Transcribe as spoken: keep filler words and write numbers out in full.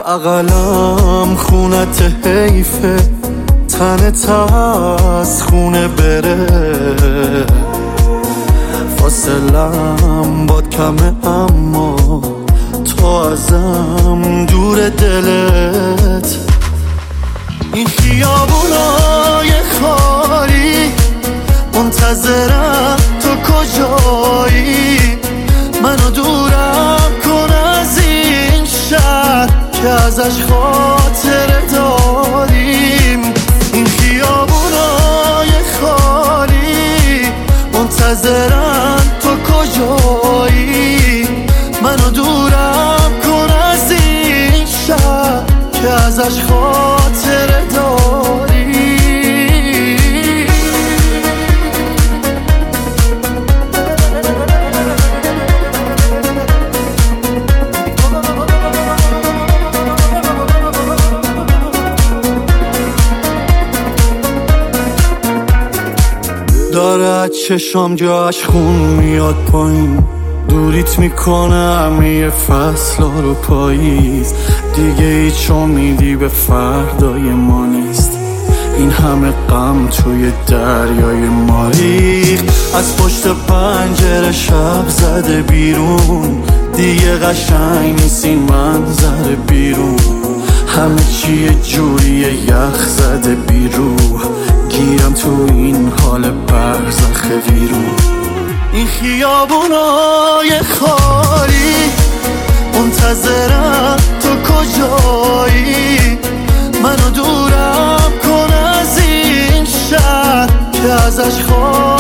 بغلم خونت حیفه، تنت از خونه بره، فاصلم باد کمه اما تو ازم دور دلت. این خیابونای خالی منتظرم تو کجایی، منو دورم کن از این شهر که ازش خاطره داریم. این خیابونای خالی منتظرم تو کجایی، منو دورم کن از این شهر که ازش خاطره داریم. داره چشام جاش خون میاد پایین، دوریت میکنه همه فصلا رو پاییز، دیگه هیچ امیدی به فردای ما نیست. این همه غم توی دریای ما ریخت، از پشت پنجره شب زده بیرون، دیگه قشنگ نیست این منظر بیرون، همه چی یه جوری یخ زده بیرون، گیرم تو این حال برزخ ویرون. این خیابونای خالی منتظرم تو کجایی، منو دورم کن از این شهر که ازش خاطره